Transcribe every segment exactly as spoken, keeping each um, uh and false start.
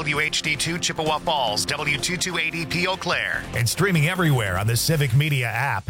W H D two Chippewa Falls, W two two eight zero P Eau Claire. And streaming everywhere on the Civic Media app.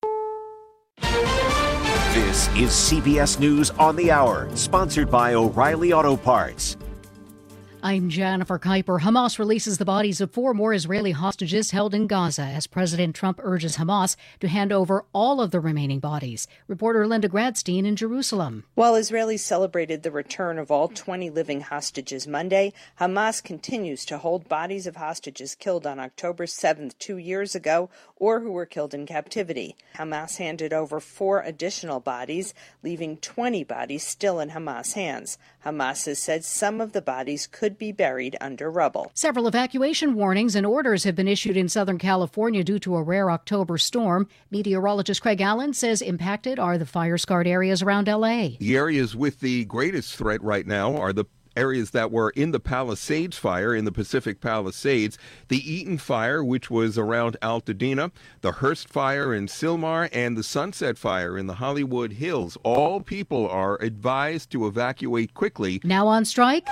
This is C B S News on the Hour, sponsored by O'Reilly Auto Parts. I'm Jennifer Kuiper. Hamas releases the bodies of four more Israeli hostages held in Gaza as President Trump urges Hamas to hand over all of the remaining bodies. Reporter Linda Gradstein in Jerusalem. While Israelis celebrated the return of all twenty living hostages Monday, Hamas continues to hold bodies of hostages killed on October seventh, two years ago, or who were killed in captivity. Hamas handed over four additional bodies, leaving twenty bodies still in Hamas hands. Hamas has said some of the bodies could be buried under rubble. Several evacuation warnings and orders have been issued in Southern California due to a rare October storm. Meteorologist Craig Allen says impacted are the fire-scarred areas around L A. The areas with the greatest threat right now are the areas that were in the Palisades fire in the Pacific Palisades, the Eaton fire, which was around Altadena, the Hearst fire in Sylmar, and the Sunset fire in the Hollywood Hills. All people are advised to evacuate quickly. Now on strike?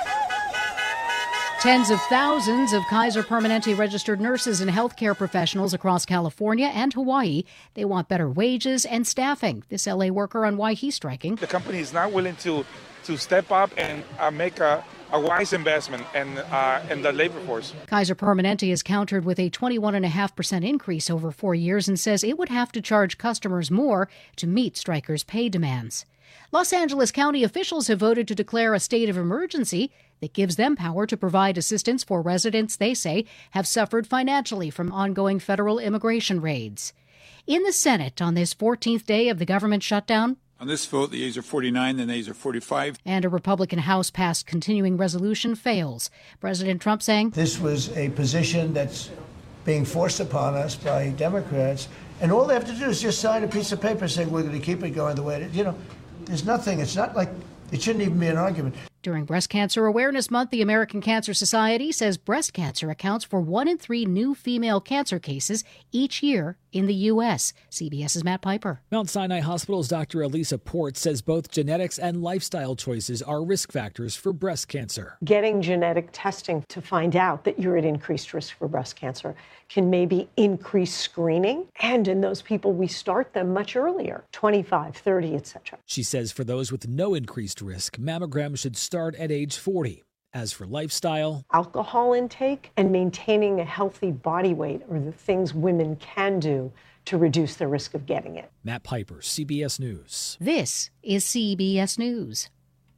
Tens of thousands of Kaiser Permanente registered nurses and healthcare professionals across California and Hawaii. They want better wages and staffing. This L A worker on why he's striking. The company is not willing to to step up and uh, make a, a wise investment in, uh, in the labor force. Kaiser Permanente is countered with a twenty-one point five percent increase over four years and says it would have to charge customers more to meet strikers' pay demands. Los Angeles County officials have voted to declare a state of emergency that gives them power to provide assistance for residents they say have suffered financially from ongoing federal immigration raids. In the Senate on this fourteenth day of the government shutdown, on this vote, the ayes are forty-nine, the nays are forty-five. And a Republican House-passed continuing resolution fails. President Trump saying, this was a position that's being forced upon us by Democrats, and all they have to do is just sign a piece of paper saying we're going to keep it going the way it is. You know, there's nothing. It's not like it shouldn't even be an argument. During Breast Cancer Awareness Month, the American Cancer Society says breast cancer accounts for one in three new female cancer cases each year in the U S CBS's Matt Piper. Mount Sinai Hospital's Doctor Elisa Port says both genetics and lifestyle choices are risk factors for breast cancer. Getting genetic testing to find out that you're at increased risk for breast cancer can maybe increase screening. And in those people, we start them much earlier, twenty-five, thirty, et cetera. She says for those with no increased risk, mammograms should start at age forty. As for lifestyle, alcohol intake and maintaining a healthy body weight are the things women can do to reduce the risk of getting it. Matt Piper, C B S News. This is C B S News.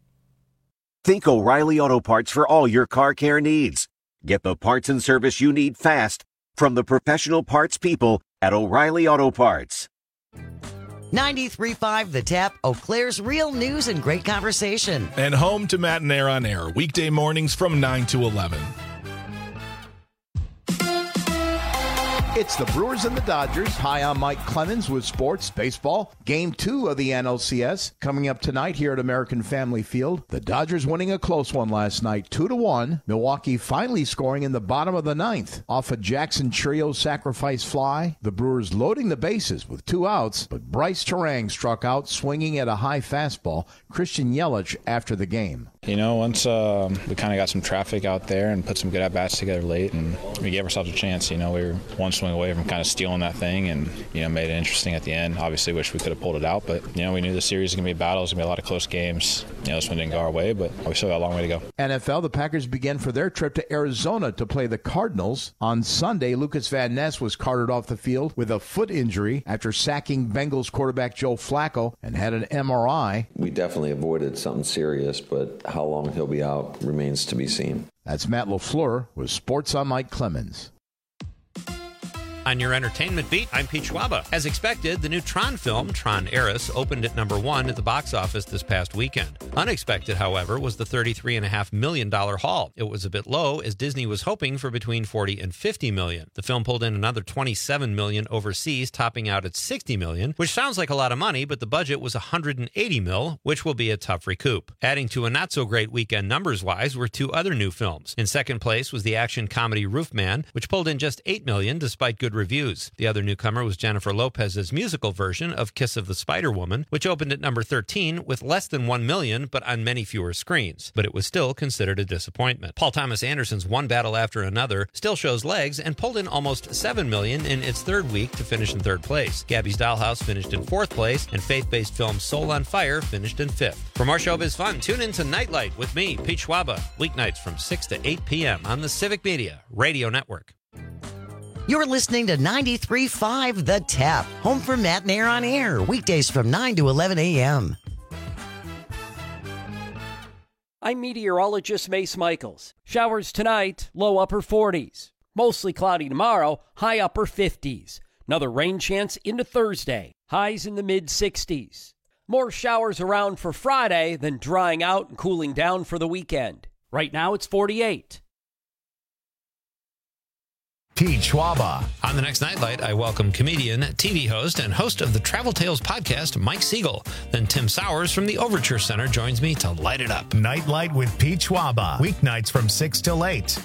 Think O'Reilly Auto Parts for all your car care needs. Get the parts and service you need fast from the professional parts people at O'Reilly Auto Parts. ninety-three point five The Tap, Eau Claire's real news and great conversation. And home to Matt and Air on Air, weekday mornings from nine to eleven. It's the Brewers and the Dodgers. Hi, I'm Mike Clemens with Sports Baseball. Game two of the N L C S coming up tonight here at American Family Field. The Dodgers winning a close one last night, two to one. Milwaukee finally scoring in the bottom of the ninth off a Jackson Trio sacrifice fly. The Brewers loading the bases with two outs, but Bryce Terang struck out swinging at a high fastball. Christian Yelich after the game. You know, once uh, we kind of got some traffic out there and put some good at-bats together late, and we gave ourselves a chance. You know, we were one swing away from kind of stealing that thing and, you know, made it interesting at the end. Obviously, wish we could have pulled it out, but, you know, we knew the series was going to be a battle. It was going to be a lot of close games. You know, this one didn't go our way, but we still got a long way to go. N F L, the Packers begin for their trip to Arizona to play the Cardinals. On Sunday, Lucas Van Ness was carted off the field with a foot injury after sacking Bengals quarterback Joe Flacco and had an M R I. We definitely avoided something serious, but how long he'll be out remains to be seen. That's Matt LaFleur with Sports on Mike Clemens. On your entertainment beat, I'm Pete Schwaba. As expected, the new Tron film, Tron Ares, opened at number one at the box office this past weekend. Unexpected, however, was the thirty-three point five million dollars haul. It was a bit low, as Disney was hoping for between forty and fifty million dollars. The film pulled in another twenty-seven million dollars overseas, topping out at sixty million dollars, which sounds like a lot of money, but the budget was one hundred eighty million dollars, which will be a tough recoup. Adding to a not-so-great weekend numbers-wise were two other new films. In second place was the action comedy Roofman, which pulled in just eight million dollars despite good reviews. The other newcomer was Jennifer Lopez's musical version of Kiss of the Spider-Woman, which opened at number thirteen with less than one million, but on many fewer screens. But it was still considered a disappointment. Paul Thomas Anderson's One Battle After Another still shows legs and pulled in almost seven million in its third week to finish in third place. Gabby's Dollhouse finished in fourth place, and faith-based film Soul on Fire finished in fifth. For more showbiz fun, tune in to Nightlight with me, Pete Schwaba, weeknights from six to eight p.m. on the Civic Media Radio Network. You're listening to ninety-three point five The Tap, home for Matt and Air on Air, weekdays from nine to eleven a.m. I'm meteorologist Mace Michaels. Showers tonight, low upper forties. Mostly cloudy tomorrow, high upper fifties. Another rain chance into Thursday, highs in the mid sixties. More showers around for Friday, then drying out and cooling down for the weekend. Right now it's forty-eight. Pete Schwaba. On the next Nightlight, I welcome comedian, T V host, and host of the Travel Tales podcast, Mike Siegel. Then Tim Sowers from the Overture Center joins me to light it up. Nightlight with Pete Schwaba. Weeknights from six till eight.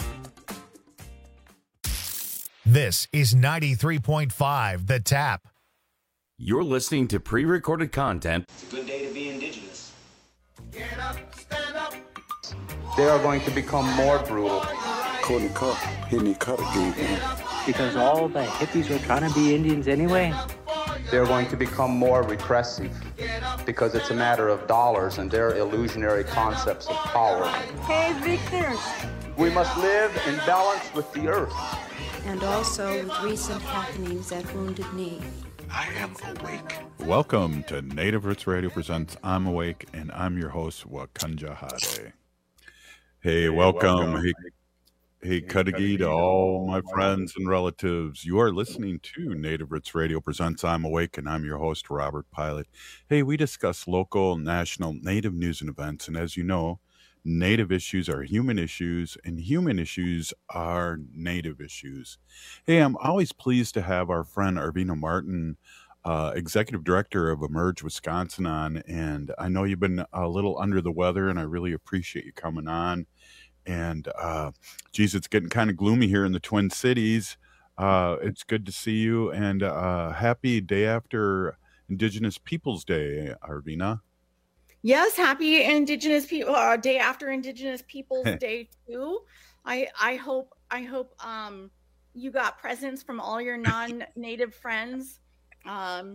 This is ninety-three point five The Tap. You're listening to pre-recorded content. It's a good day to be indigenous. Get up, stand up. They are going to become more brutal. Couldn't cut, hitting cut again. Because all the hippies were trying to be Indians anyway. They're going to become more repressive because it's a matter of dollars and their illusionary concepts of power. Hey, Victor. We must live in balance with the earth. And also with recent happenings at Wounded Knee. I am awake. Welcome to Native Roots Radio presents I'm Awake, and I'm your host, Wakanja Hade. Hey, welcome. welcome. Hey, hey Kadagi to all my friends and relatives. You are listening to Native Roots Radio presents I'm Awake, and I'm your host, Robert Pilot. Hey, we discuss local, national, Native news and events, and as you know, Native issues are human issues, and human issues are Native issues. Hey, I'm always pleased to have our friend Arvina Martin, uh, Executive Director of Emerge Wisconsin, on. And I know you've been a little under the weather, and I really appreciate you coming on. And, uh, geez, it's getting kind of gloomy here in the Twin Cities. Uh, it's good to see you, and uh, happy day after Indigenous Peoples Day, Arvina. Yes, happy Indigenous people uh, day after Indigenous Peoples Day too. I I hope I hope um you got presents from all your non-native friends, um,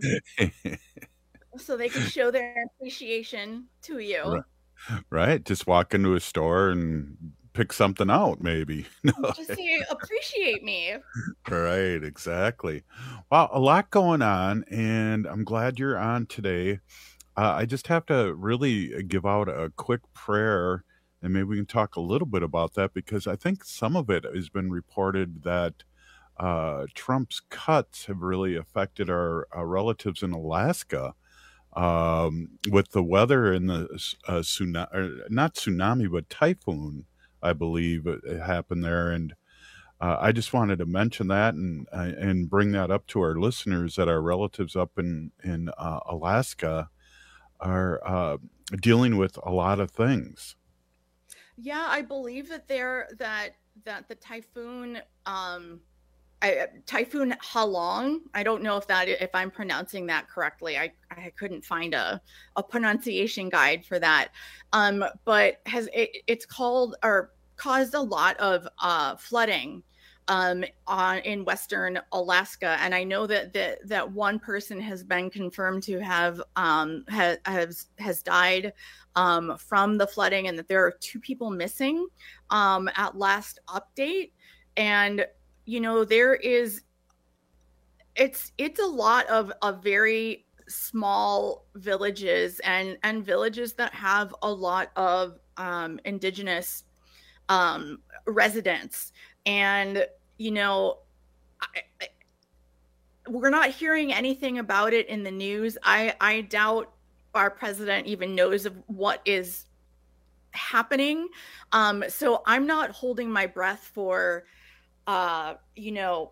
so they can show their appreciation to you. Right. right, just walk into a store and pick something out, maybe. No. Just say appreciate me. Right, exactly. Wow, a lot going on, and I'm glad you're on today. Uh, I just have to really give out a quick prayer, and maybe we can talk a little bit about that, because I think some of it has been reported that uh, Trump's cuts have really affected our, our relatives in Alaska um, with the weather and the uh, tsunami, or not tsunami, but typhoon, I believe it happened there. And uh, I just wanted to mention that and uh, and bring that up to our listeners, that our relatives up in, in uh, Alaska are uh, dealing with a lot of things. Yeah, I believe that there that that the typhoon, um, I, typhoon Halong. I don't know if that if I'm pronouncing that correctly. I, I couldn't find a, a pronunciation guide for that. Um, but has it, it's called or caused a lot of uh, flooding um, on in Western Alaska, and I know that that that one person has been confirmed to have um, ha, has has died um, from the flooding, and that there are two people missing um, at last update. And you know, there is it's it's a lot of of very small villages and and villages that have a lot of um, indigenous um, residents. And, you know, I, I, we're not hearing anything about it in the news. I, I doubt our president even knows of what is happening. Um, so I'm not holding my breath for, uh, you know,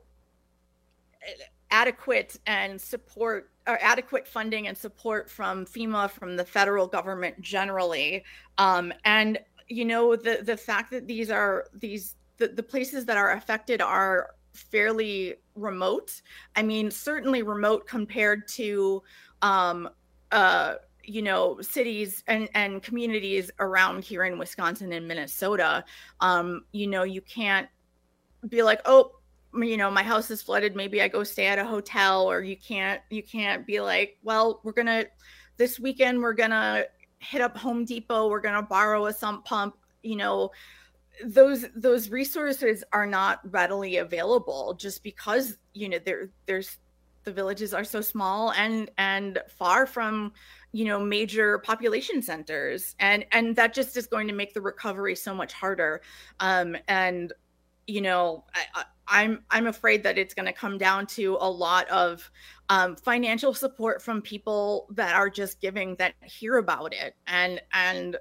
adequate and support or adequate funding and support from FEMA, from the federal government generally. Um, and, you know, the, the fact that these are these The, the places that are affected are fairly remote. I mean, certainly remote compared to, um, uh, you know, cities and, and communities around here in Wisconsin and Minnesota. Um, you know, you can't be like, oh, you know, my house is flooded. Maybe I go stay at a hotel. Or you can't, you can't be like, well, we're going to, this weekend, we're going to hit up Home Depot. We're going to borrow a sump pump. You know, those, those resources are not readily available just because, you know, there, there's, the villages are so small and, and far from, you know, major population centers. And, and that just is going to make the recovery so much harder. Um, and, you know, I, I, I'm, I'm afraid that it's going to come down to a lot of um, financial support from people that are just giving, that hear about it. And, and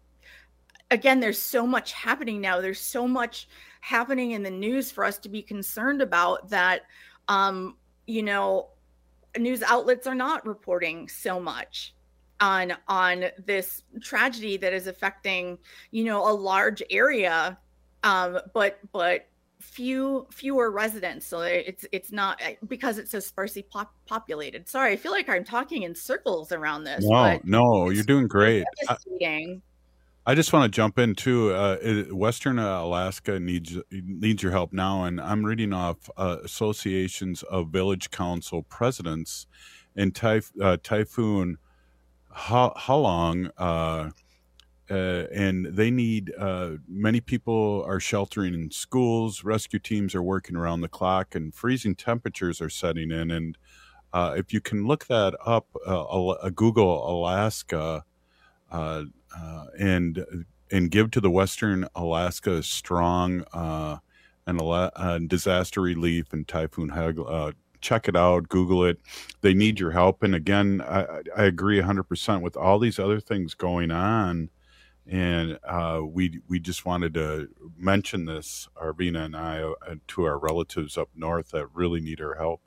again, there's so much happening now. There's so much happening in the news for us to be concerned about that, um, you know, news outlets are not reporting so much on on this tragedy that is affecting, you know, a large area, um, but but few fewer residents. So it's it's not, because it's so sparsely pop- populated. Sorry, I feel like I'm talking in circles around this. No, but no, you're doing great. I, I, I just want to jump in too. Uh, it, Western Alaska needs needs your help now, and I'm reading off uh, associations of village council presidents in typh- uh, Typhoon Ha- Halong, uh, uh, and they need. Uh, many people are sheltering in schools. Rescue teams are working around the clock, and freezing temperatures are setting in. And uh, if you can look that up, uh, a Google Alaska. Uh, uh, and and give to the Western Alaska Strong uh, and uh, disaster relief and Typhoon Hagel. Uh, check it out, Google it. They need your help. And again, I, I agree one hundred percent with all these other things going on. And uh, we we just wanted to mention this, Arvina and I, uh, to our relatives up north that really need our help.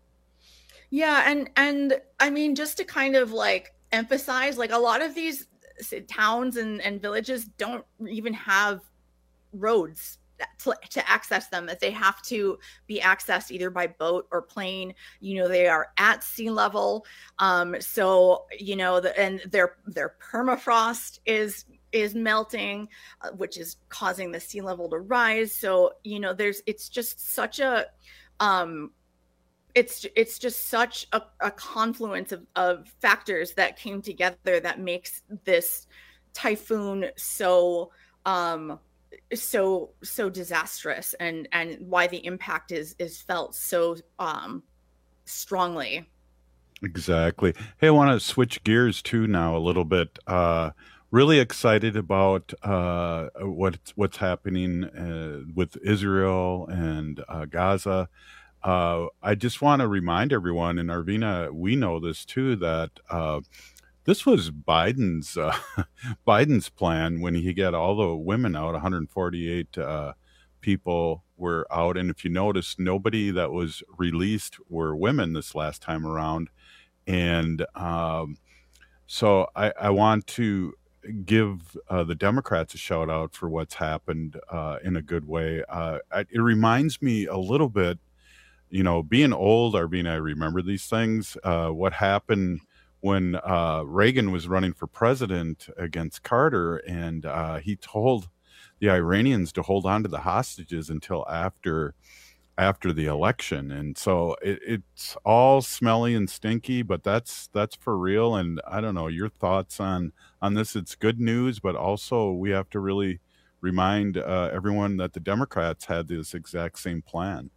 Yeah, and and I mean, just to kind of like emphasize, like a lot of these towns and, and villages don't even have roads to, to access them, that they have to be accessed either by boat or plane. You know, they are at sea level. Um, so, you know, the, and their, their permafrost is, is melting, uh, which is causing the sea level to rise. So, you know, there's, it's just such a, um, it's it's just such a, a confluence of, of factors that came together that makes this typhoon so um so so disastrous, and and why the impact is is felt so um strongly. Exactly. Hey, I want to switch gears too now a little bit. Uh really excited about uh what's what's happening uh, with Israel and uh, Gaza. Uh, I just want to remind everyone, and Arvina, we know this too, that uh, this was Biden's uh, Biden's plan when he got all the women out. one hundred forty-eight uh, people were out, and if you notice, nobody that was released were women this last time around. And um, so I, I want to give uh, the Democrats a shout out for what's happened uh, in a good way. Uh, it reminds me a little bit. You know, being old, Arvina, I remember these things. Uh, what happened when uh, Reagan was running for president against Carter, and uh, he told the Iranians to hold on to the hostages until after after the election. And so it, it's all smelly and stinky, but that's that's for real. And I don't know your thoughts on on this. It's good news, but also we have to really remind uh, everyone that the Democrats had this exact same plan.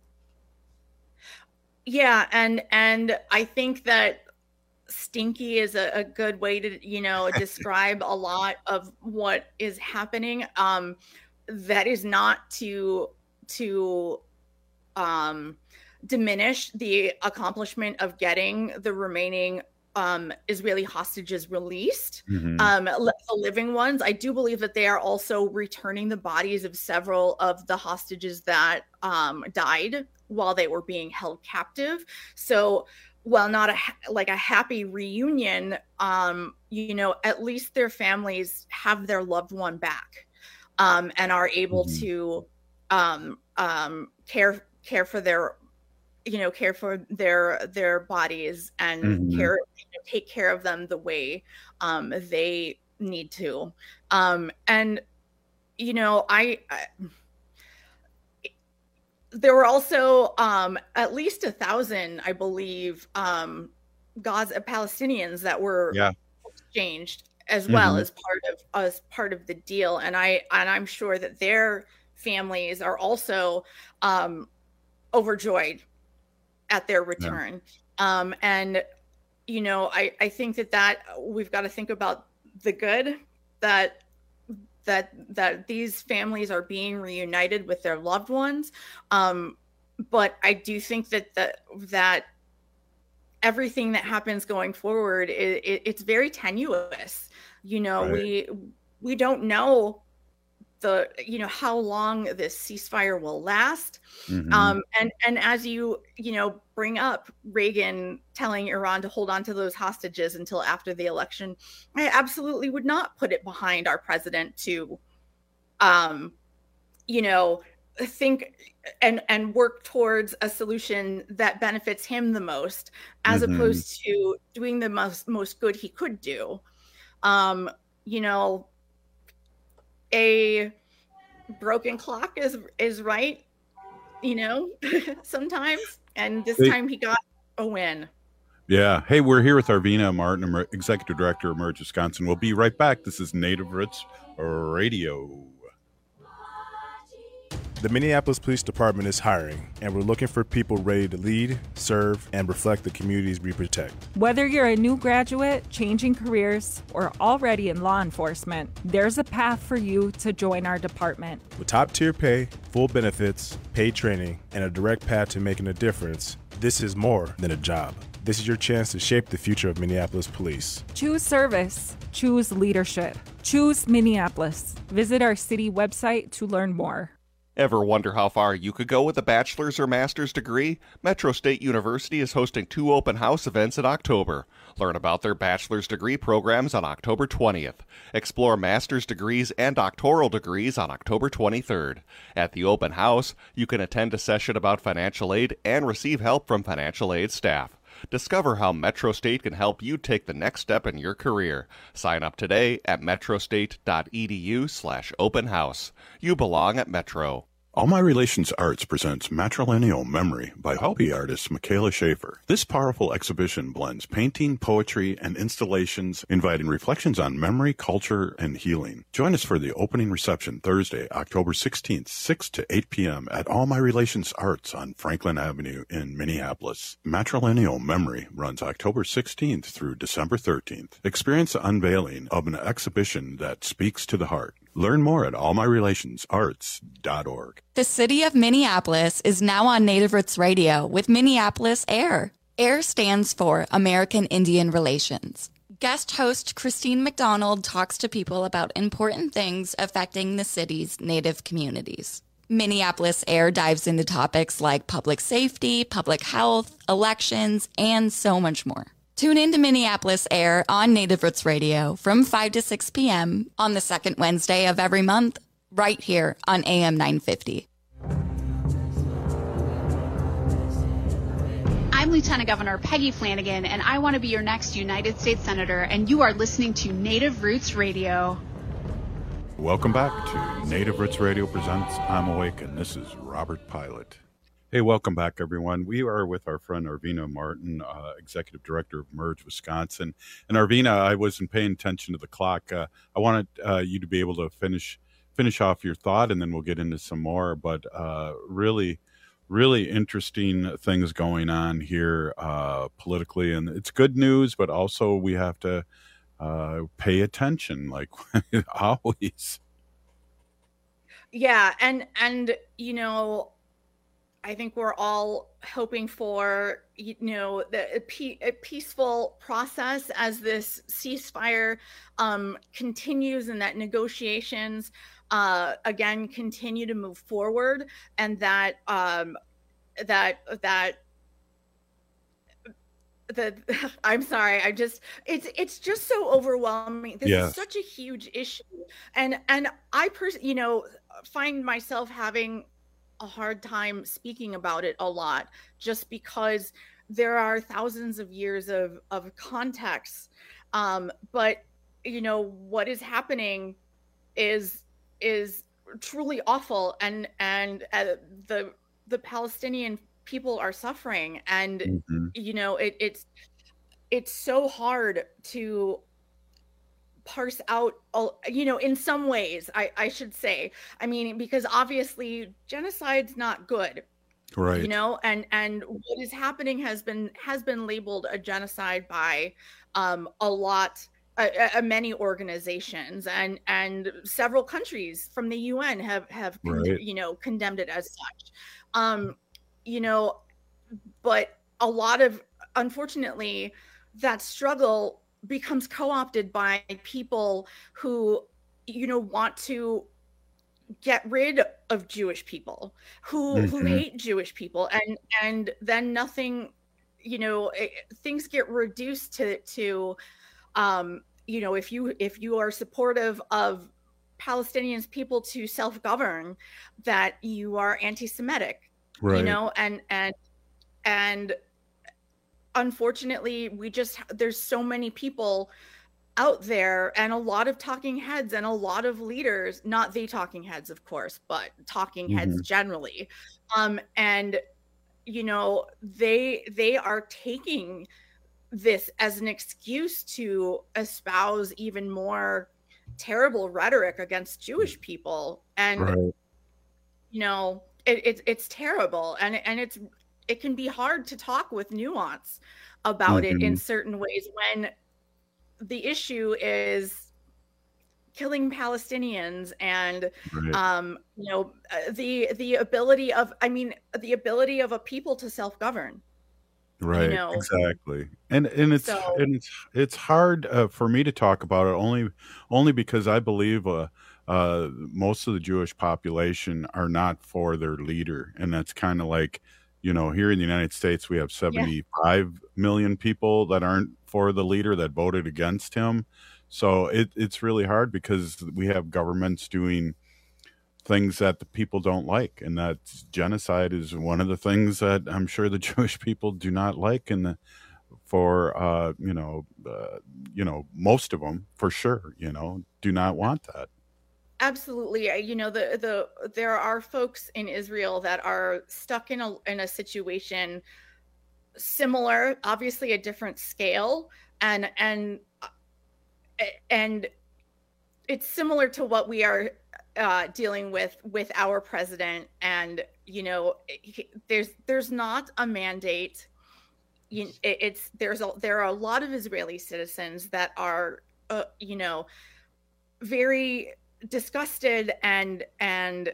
Yeah, and and I think that stinky is a, a good way to, you know, describe a lot of what is happening. Um, that is not to to um, diminish the accomplishment of getting the remaining um, Israeli hostages released, mm-hmm. um, the living ones. I do believe that they are also returning the bodies of several of the hostages that um, died while they were being held captive. So while not a like a happy reunion, um, you know, at least their families have their loved one back, um, and are able mm-hmm. to um, um, care care for their, you know, care for their their bodies and Mhm. care, you know, take care of them the way um, they need to. Um, and you know, I, I there were also um, at least a thousand, I believe, um, Gaza Palestinians that were Yeah. exchanged as well Mhm. as part of as part of the deal, and I and I'm sure that their families are also um, overjoyed at their return. Um, and you know, I I think that that we've got to think about the good that that that these families are being reunited with their loved ones. Um, but I do think that that that everything that happens going forward, it, it, it's very tenuous. You know, Right. we we don't know the you know how long this ceasefire will last. Mhm. Um, and and as you you know bring up Reagan telling Iran to hold on to those hostages until after the election, I absolutely would not put it behind our president to, um, you know, think and and work towards a solution that benefits him the most, as Mhm. opposed to doing the most most good he could do. Um, you know, a broken clock is is right, you know, sometimes. And this Hey- time he got a win. Yeah. Hey, we're here with Arvina Martin, Emer- Executive Director of Merge Wisconsin. We'll be right back. This is Native Roots Radio. The Minneapolis Police Department is hiring, and we're looking for people ready to lead, serve, and reflect the communities we protect. Whether you're a new graduate, changing careers, or already in law enforcement, there's a path for you to join our department. With top-tier pay, full benefits, paid training, and a direct path to making a difference, this is more than a job. This is your chance to shape the future of Minneapolis Police. Choose service. Choose leadership. Choose Minneapolis. Visit our city website to learn more. Ever wonder how far you could go with a bachelor's or master's degree? Metro State University is hosting two open house events in October. Learn about their bachelor's degree programs on October twentieth. Explore master's degrees and doctoral degrees on October twenty-third. At the open house, you can attend a session about financial aid and receive help from financial aid staff. Discover how Metro State can help you take the next step in your career. Sign up today at metrostate.edu slash open house. You belong at Metro. All My Relations Arts presents Matrilineal Memory by Hopi artist Michaela Schaefer. This powerful exhibition blends painting, poetry, and installations, inviting reflections on memory, culture, and healing. Join us for the opening reception Thursday, October sixteenth, six to eight p.m. at All My Relations Arts on Franklin Avenue in Minneapolis. Matrilineal Memory runs October sixteenth through December thirteenth. Experience the unveiling of an exhibition that speaks to the heart. Learn more at all my relations arts dot org. The city of Minneapolis is now on Native Roots Radio with Minneapolis AIR. AIR stands for American Indian Relations. Guest host Christine McDonald talks to people about important things affecting the city's Native communities. Minneapolis AIR dives into topics like public safety, public health, elections, and so much more. Tune in to Minneapolis AIR on Native Roots Radio from five to six p.m. on the second Wednesday of every month, right here on A M nine fifty. I'm Lieutenant Governor Peggy Flanagan, and I want to be your next United States Senator, and you are listening to Native Roots Radio. Welcome back to Native Roots Radio presents I'm Awake, and this is Robert Pilot. Hey, welcome back, everyone. We are with our friend Arvina Martin, uh, Executive Director of Merge Wisconsin. And Arvina, I wasn't paying attention to the clock. Uh, I wanted uh, you to be able to finish finish off your thought, and then we'll get into some more. But uh, really, really interesting things going on here uh, politically. And it's good news, but also we have to uh, pay attention, like always. Yeah, and and you know, I think we're all hoping for, you know, the, a, pe- a peaceful process as this ceasefire um, continues, and that negotiations uh, again continue to move forward, and that um, that that the I'm sorry, I just it's it's just so overwhelming. This Yeah. is such a huge issue, and and I pers- you know find myself having a hard time speaking about it a lot, just because there are thousands of years of, of context. Um, but, you know, what is happening is, is truly awful. And, and uh, the, the Palestinian people are suffering. And, mm-hmm. you know, it, it's, it's so hard to parse out, you know, in some ways, I, I should say, I mean, because obviously genocide's not good. Right. You know, and and what is happening has been has been labeled a genocide by um, a lot, uh, uh, many organizations, and and several countries from the U N have have con- right. you know condemned it as such. Um, you know, but a lot of, unfortunately, that struggle becomes co-opted by people who, you know, want to get rid of Jewish people, who mm-hmm. who hate Jewish people, and and then nothing, you know, it, things get reduced to to, um, you know, if you if you are supportive of Palestinians people to self-govern, that you are anti-Semitic, right. you know, and and and unfortunately, we just there's so many people out there, and a lot of talking heads and a lot of leaders, not the talking heads, of course, but talking mm-hmm. heads generally. Um, and, you know, they they are taking this as an excuse to espouse even more terrible rhetoric against Jewish people. And, right. you know, it, it, it's terrible. And, and it's it can be hard to talk with nuance about mm-hmm. it in certain ways when the issue is killing Palestinians and, right. um, you know, the the ability of, I mean, the ability of a people to self-govern. Right. You know? Exactly. And and it's so, and it's it's hard uh, for me to talk about it only only because I believe uh, uh, most of the Jewish population are not for their leader, and that's kind of like, you know, here in the United States, we have seventy-five yeah. million people that aren't for the leader, that voted against him. So it, it's really hard because we have governments doing things that the people don't like. And that genocide is one of the things that I'm sure the Jewish people do not like. And the, for, uh, you know, uh, you know, most of them, for sure, you know, do not want that. Absolutely. You know, the the there are folks in Israel that are stuck in a in a situation similar, obviously a different scale, and and and it's similar to what we are uh, dealing with with our president. And, you know, there's there's not a mandate. You, it, it's there's a there are a lot of Israeli citizens that are, uh, you know, very disgusted and and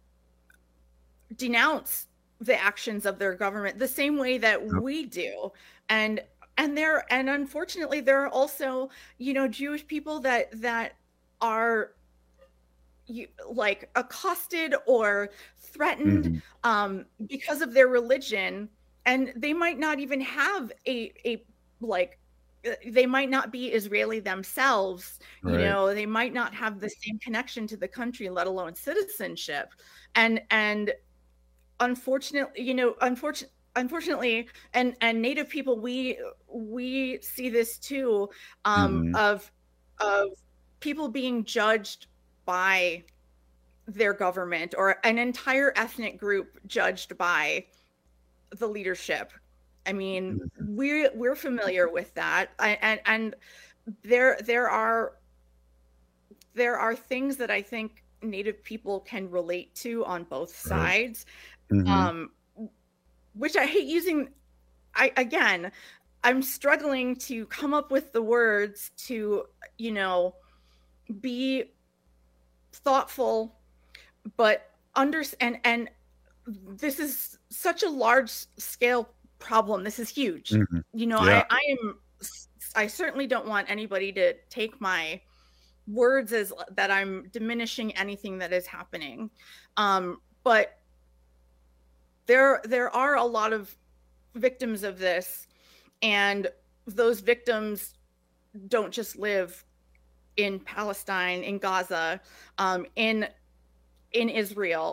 denounce the actions of their government the same way that we do. And and there and unfortunately there are also, you know, Jewish people that that are you, like accosted or threatened mm-hmm. um because of their religion, and they might not even have a a like they might not be Israeli themselves, right. you know, they might not have the same connection to the country, let alone citizenship. And, and unfortunately, you know, unfortunately, unfortunately, and, and Native people, we, we see this too, um, mm-hmm. of, of people being judged by their government, or an entire ethnic group judged by the leadership. I mean, we're we're familiar with that, I, and and there there are there are things that I think Native people can relate to on both sides, mm-hmm. um, which I hate using. I again, I'm struggling to come up with the words to, you know, be thoughtful, but under and and this is such a large scale problem. This is huge. Mm-hmm. You know, yeah. I, I am, I certainly don't want anybody to take my words as that I'm diminishing anything that is happening. Um, but there, there are a lot of victims of this, and those victims don't just live in Palestine, in Gaza, um, in, in Israel.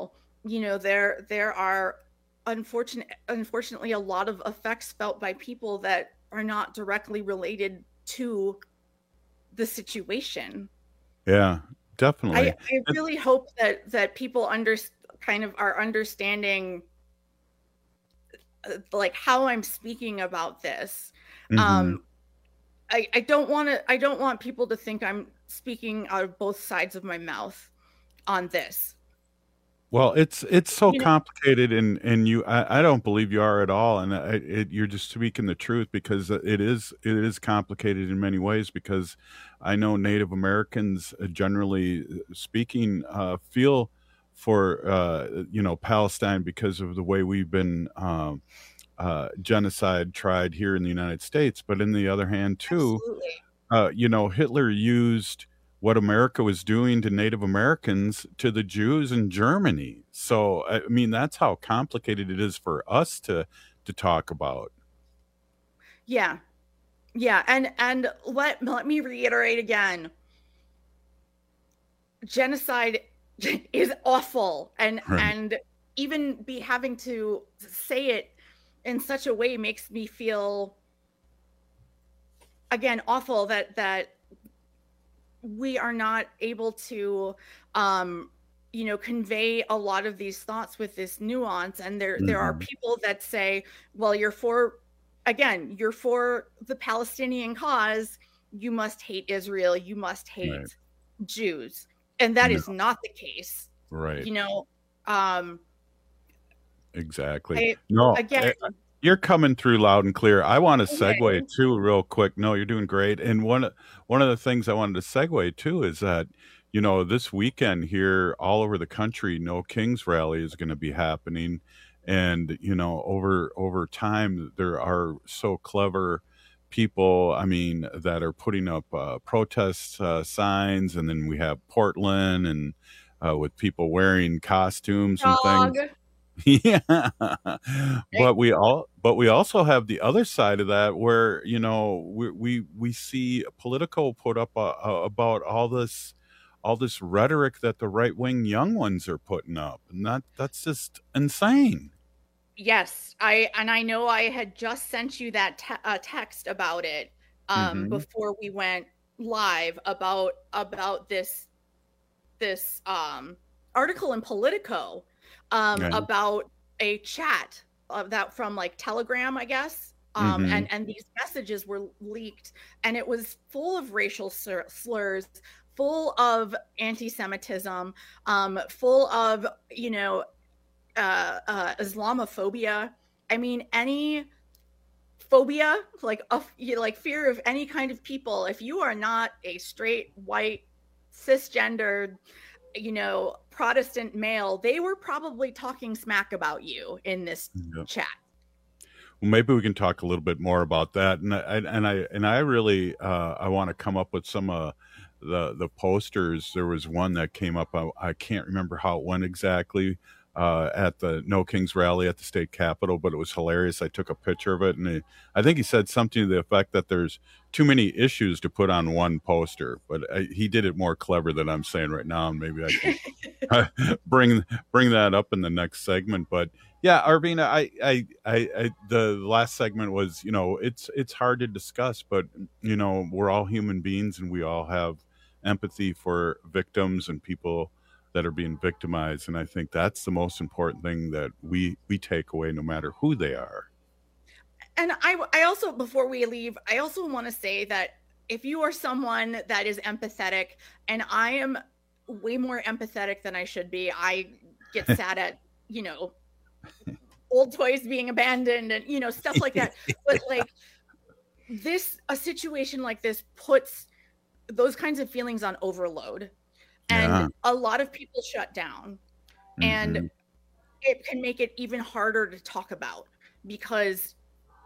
you know, there there are unfortunate unfortunately a lot of effects felt by people that are not directly related to the situation. Yeah, definitely. I, I really hope that that people under kind of are understanding uh, like how I'm speaking about this. Mm-hmm. Um, I, I don't want to. I don't want people to think I'm speaking out of both sides of my mouth on this. Well, it's it's so You know- complicated, and and you, I, I don't believe you are at all, and I, it, you're just speaking the truth, because it is it is complicated in many ways. Because I know Native Americans, uh, generally speaking, uh, feel for uh, you know Palestine because of the way we've been um, uh, genocide tried here in the United States. But in the other hand, too, uh, you know, Hitler used what America was doing to Native Americans to the Jews in Germany. So, I mean, that's how complicated it is for us to to talk about. Yeah. Yeah, and and let let me reiterate again. Genocide is awful, and Right. and even be having to say it in such a way makes me feel again awful that that we are not able to um you know convey a lot of these thoughts with this nuance. And there there are Mhm. people that say, well, you're for again you're for the Palestinian cause, you must hate Israel, you must hate Right. Jews, and that No. is not the case. Right. You know, um Exactly. I- no, again- eh, you're coming through loud and clear. I want to Okay. segue too, real quick. No, you're doing great. And one one of the things I wanted to segue to is that, you know, this weekend here, all over the country, No Kings Rally is going to be happening, and you know, over over time, there are so clever people, I mean, that are putting up uh, protest uh, signs, and then we have Portland, and uh, with people wearing costumes and Dog. things. Yeah, but we all, but we also have the other side of that, where you know we we we see Politico put up uh, uh, about all this, all this rhetoric that the right wing young ones are putting up, and that that's just insane. Yes, I and I know I had just sent you that te- uh, text about it um, Mhm. before we went live about about this this um, article in Politico um, Right. about a chat of that from like Telegram, I guess. Um, Mhm. and and these messages were leaked, and it was full of racial slur- slurs, full of anti-Semitism, um, full of you know uh, uh, Islamophobia. I mean, any phobia, like a, you know, like fear of any kind of people. If you are not a straight, white, cisgendered, you know, Protestant male, they were probably talking smack about you in this Yep. chat. Well, maybe we can talk a little bit more about that, and I and I and I really uh, I want to come up with some uh, the the posters. There was one that came up. I, I can't remember how it went exactly uh, at the No Kings Rally at the state capitol, but it was hilarious. I took a picture of it, and it, I think he said something to the effect that there's too many issues to put on one poster. But I, he did it more clever than I'm saying right now, and maybe I can bring bring that up in the next segment. But yeah, Arvina, I, I, I, I, the last segment was, you know, it's it's hard to discuss, but you know, we're all human beings, and we all have empathy for victims and people that are being victimized, and I think that's the most important thing that we we take away, no matter who they are. And I, I also, before we leave, I also want to say that if you are someone that is empathetic, and I am way more empathetic than I should be, I get sad at, you know, old toys being abandoned and, you know, stuff like that. But like this, a situation like this puts those kinds of feelings on overload. And Yeah. a lot of people shut down. And Mhm. it can make it even harder to talk about, because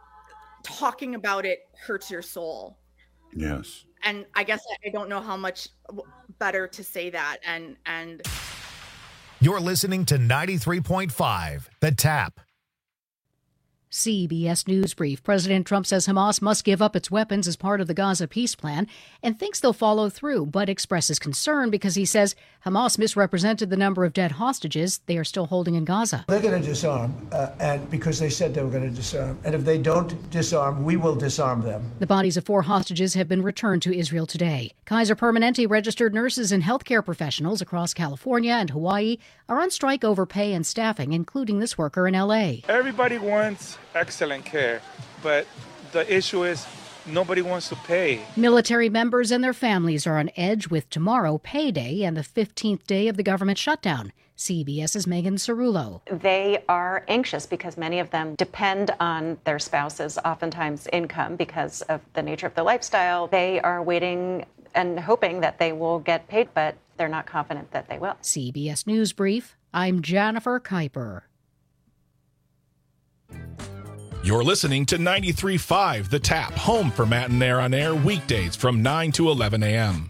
talking about it hurts your soul. Yes. And I guess I- I don't know how much w- better to say that. And and You're listening to ninety-three point five The Tap. C B S News Brief. President Trump says Hamas must give up its weapons as part of the Gaza peace plan and thinks they'll follow through, but expresses concern because he says Hamas misrepresented the number of dead hostages they are still holding in Gaza. They're going to disarm, uh, and because they said they were going to disarm. And if they don't disarm, we will disarm them. The bodies of four hostages have been returned to Israel today. Kaiser Permanente registered nurses and healthcare professionals across California and Hawaii are on strike over pay and staffing, including this worker in L A. Everybody wants excellent care, but the issue is nobody wants to pay. Military members and their families are on edge with tomorrow payday and the fifteenth day of the government shutdown. CBS's Megan Cerullo. They are anxious because many of them depend on their spouse's oftentimes income because of the nature of their lifestyle. They are waiting and hoping that they will get paid, but they're not confident that they will. C B S News Brief, I'm Jennifer Kuiper. You're listening to ninety-three point five The Tap, home for Matt and Nair on air weekdays from nine to eleven a.m.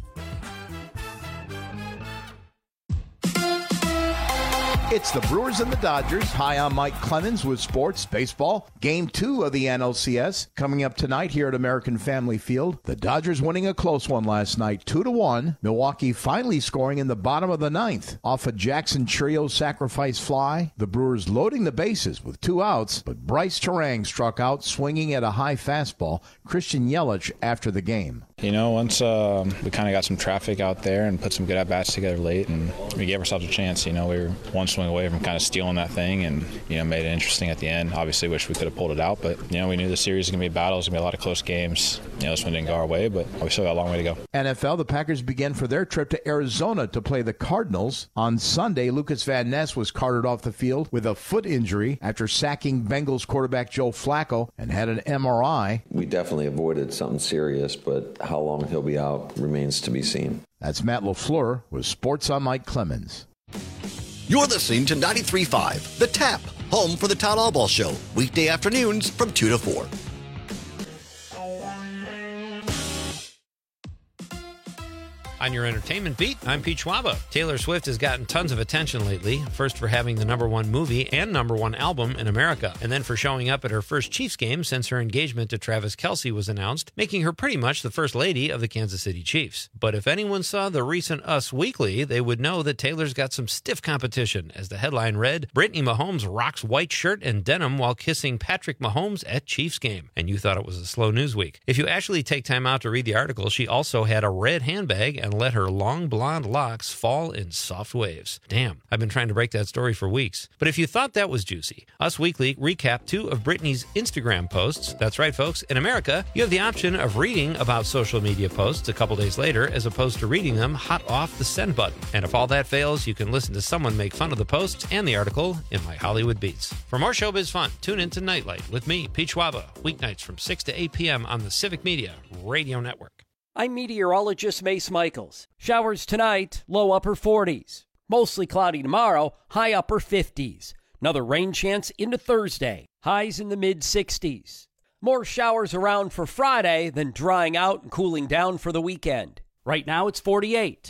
It's the Brewers and the Dodgers. Hi, I'm Mike Clemens with Sports Baseball. Game two of the N L C S coming up tonight here at American Family Field. The Dodgers winning a close one last night, two to one. Milwaukee finally scoring in the bottom of the ninth off a Jackson Trio sacrifice fly. The Brewers loading the bases with two outs, but Bryce Terang struck out swinging at a high fastball. Christian Yelich after the game. You know, once uh, we kind of got some traffic out there and put some good at-bats together late, and we gave ourselves a chance. You know, we were one swing away from kind of stealing that thing and, you know, made it interesting at the end. Obviously, wish we could have pulled it out, but, you know, we knew the series was going to be a battle. It was going to be a lot of close games. You know, this one didn't go our way, but we still got a long way to go. N F L, the Packers began for their trip to Arizona to play the Cardinals. On Sunday, Lucas Van Ness was carted off the field with a foot injury after sacking Bengals quarterback Joe Flacco and had an M R I. We definitely avoided something serious, but how long he'll be out remains to be seen. That's Matt LaFleur with Sports on Mike Clemens. You're listening to ninety-three point five The Tap, home for the Todd Albaugh Show, weekday afternoons from two to four. On your entertainment beat, I'm Pete Schwaba. Taylor Swift has gotten tons of attention lately, first for having the number one movie and number one album in America, and then for showing up at her first Chiefs game since her engagement to Travis Kelce was announced, making her pretty much the first lady of the Kansas City Chiefs. But if anyone saw the recent Us Weekly, they would know that Taylor's got some stiff competition, as the headline read, Brittany Mahomes rocks white shirt and denim while kissing Patrick Mahomes at Chiefs game. And you thought it was a slow news week. If you actually take time out to read the article, she also had a red handbag and let her long blonde locks fall in soft waves. Damn, I've been trying to break that story for weeks. But if you thought that was juicy, Us Weekly recapped two of Britney's Instagram posts. That's right, folks. In America, you have the option of reading about social media posts a couple days later as opposed to reading them hot off the send button. And if all that fails, you can listen to someone make fun of the posts and the article in my Hollywood Beats. For more showbiz fun, tune in to Nightlight with me, Pete Schwaba, weeknights from six to eight p.m. on the Civic Media Radio Network. I'm meteorologist Mace Michaels. Showers tonight, low upper forties. Mostly cloudy tomorrow, high upper fifties. Another rain chance into Thursday, highs in the mid sixties. More showers around for Friday, then drying out and cooling down for the weekend. Right now it's forty-eight.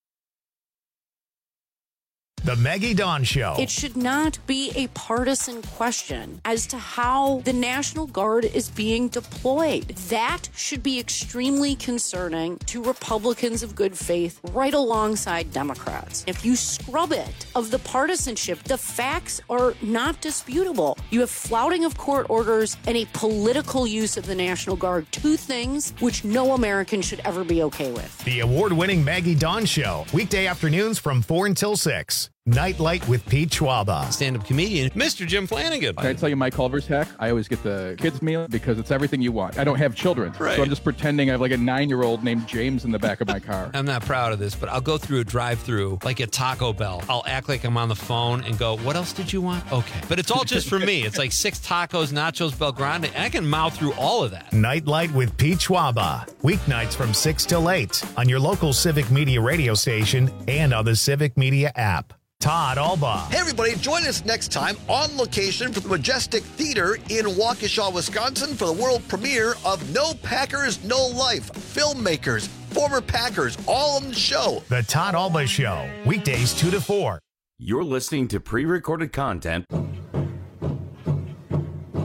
The Maggie Dawn Show. It should not be a partisan question as to how the National Guard is being deployed. That should be extremely concerning to Republicans of good faith right alongside Democrats. If you scrub it of the partisanship, the facts are not disputable. You have flouting of court orders and a political use of the National Guard, two things which no American should ever be okay with. The award-winning Maggie Dawn Show, weekday afternoons from four until six. Nightlight with Pete Schwaba. Stand-up comedian, Mister Jim Flanagan. Can I tell you my Culver's hack? I always get the kids' meal because it's everything you want. I don't have children, right. So I'm just pretending I have like a nine-year-old named James in the back of my car. I'm not proud of this, but I'll go through a drive-through like at Taco Bell. I'll act like I'm on the phone and go, what else did you want? Okay. But it's all just for me. It's like six tacos, nachos, Belgrande, and I can mouth through all of that. Nightlight with Pete Schwaba. Weeknights from six till eight on your local Civic Media radio station and on the Civic Media app. Todd Albaugh. Hey, everybody, join us next time on location for the Majestic Theater in Waukesha, Wisconsin for the world premiere of No Packers, No Life. Filmmakers, former Packers, all on the show. The Todd Albaugh Show, weekdays two to four. You're listening to pre-recorded content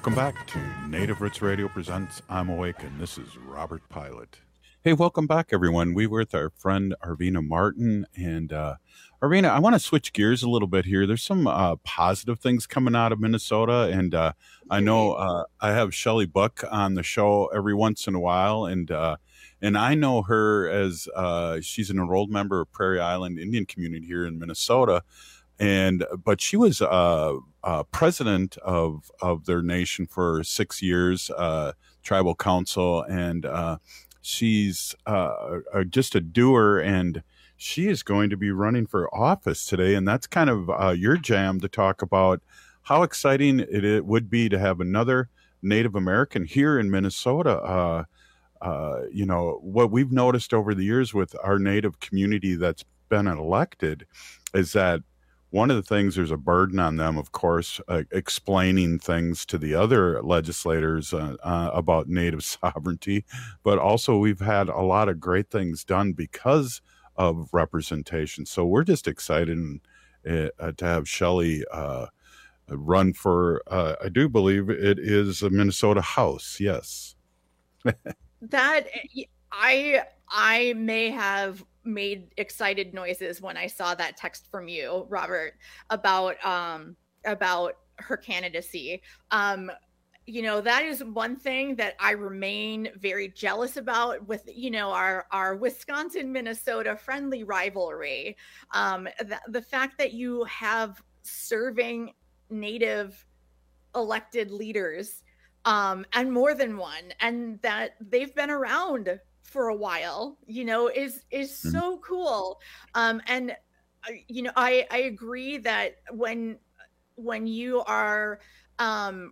Welcome back to Native Roots Radio presents I'm Awake, and this is Robert Pilot. Hey, welcome back, everyone. We were with our friend Arvina Martin, and uh, Arvina, I want to switch gears a little bit here. There's some uh, positive things coming out of Minnesota, and uh, I know uh, I have Shelley Buck on the show every once in a while, and uh, and I know her as uh, she's an enrolled member of Prairie Island Indian Community here in Minnesota. And but she was uh, uh, president of of their nation for six years, uh, tribal council, and uh, she's uh, uh, just a doer. And she is going to be running for office today, and that's kind of uh, your jam to talk about how exciting it, it would be to have another Native American here in Minnesota. Uh, uh, you know, what we've noticed over the years with our Native community that's been elected is that one of the things, there's a burden on them, of course, uh, explaining things to the other legislators uh, uh, about Native sovereignty, but also we've had a lot of great things done because of representation. So we're just excited uh, to have Shelley uh, run for, uh, I do believe it is a Minnesota House, yes. That, I, I may have made excited noises when I saw that text from you, Robert, about um about her candidacy. Um you know, that is one thing that I remain very jealous about with, you know, our our Wisconsin Minnesota friendly rivalry. Um the, the fact that you have serving Native elected leaders, um and more than one, and that they've been around for a while, you know, is is mm-hmm. so cool. Um, and uh, you know, I I agree that when when you are um,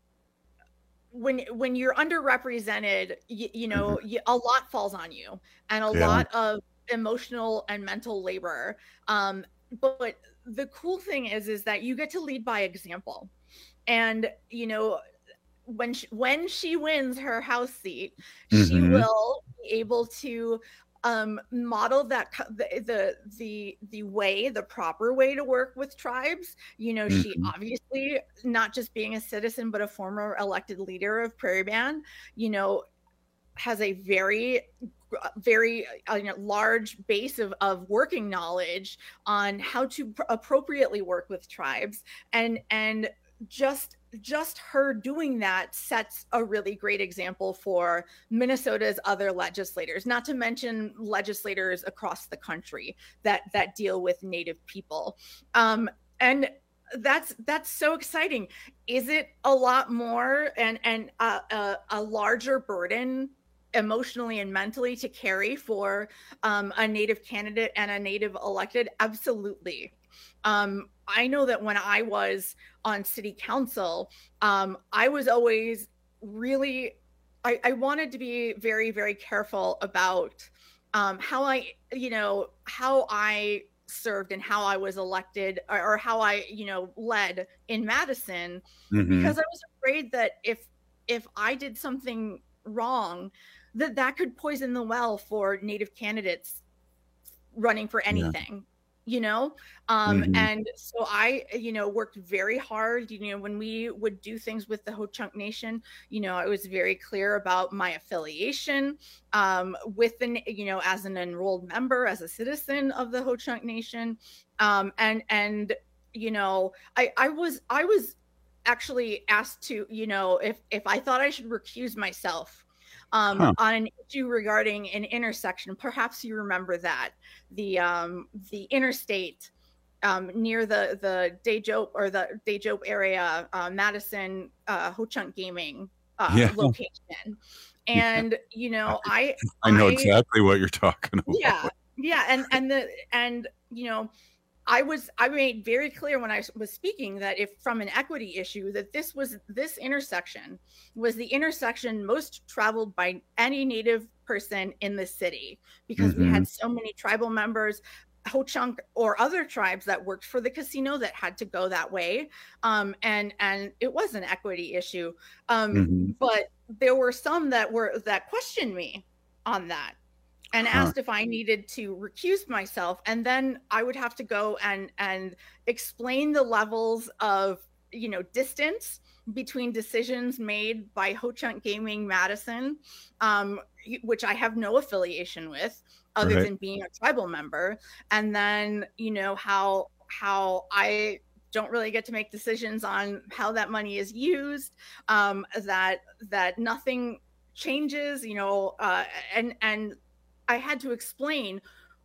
when when you're underrepresented, you, you know, mm-hmm. you, a lot falls on you, and a yeah. lot of emotional and mental labor. Um, but the cool thing is, is that you get to lead by example, and you know. When she, when she wins her House seat, mm-hmm. she will be able to um, model that the, the the the way, the proper way to work with tribes. You know, mm-hmm. she obviously, not just being a citizen, but a former elected leader of Prairie Band, you know, has a very very uh, you know, large base of, of working knowledge on how to pr- appropriately work with tribes, and and just just her doing that sets a really great example for Minnesota's other legislators, not to mention legislators across the country that that deal with Native people. Um, and that's that's so exciting. Is it a lot more and and a, a, a larger burden emotionally and mentally to carry for um, a Native candidate and a Native elected? Absolutely. Um, I know that when I was on city council, um, I was always really, I, I wanted to be very, very careful about um, how I, you know, how I served and how I was elected, or, or how I, you know, led in Madison, mm-hmm. because I was afraid that if, if I did something wrong, that that could poison the well for Native candidates running for anything. Yeah. You know, um, mm-hmm. and so I, you know, worked very hard. You know, when we would do things with the Ho-Chunk Nation, you know, I was very clear about my affiliation um, with the, you know, as an enrolled member, as a citizen of the Ho-Chunk Nation, um, and and you know, I I was I was actually asked to, you know, if if I thought I should recuse myself. Um, huh. on an issue regarding an intersection. Perhaps you remember that the um, the interstate um, near the the Dajope or the Dajope area, uh, Madison uh, Ho-Chunk Gaming uh, yeah. location, and yeah. you know I I know I, exactly what you're talking about. Yeah, yeah, and and the and you know. I was I made very clear when I was speaking that if from an equity issue, that this was this intersection was the intersection most traveled by any Native person in the city, because mm-hmm. we had so many tribal members, Ho-Chunk or other tribes that worked for the casino that had to go that way. Um, and and it was an equity issue. Um, mm-hmm. But there were some that were that questioned me on that. And asked huh. if I needed to recuse myself, and then I would have to go and and explain the levels of you know, distance between decisions made by Ho-Chunk Gaming Madison, um, which I have no affiliation with other Right. than being a tribal member. And then, you know, how, how I don't really get to make decisions on how that money is used, um, that, that nothing changes, you know, uh, and, and I had to explain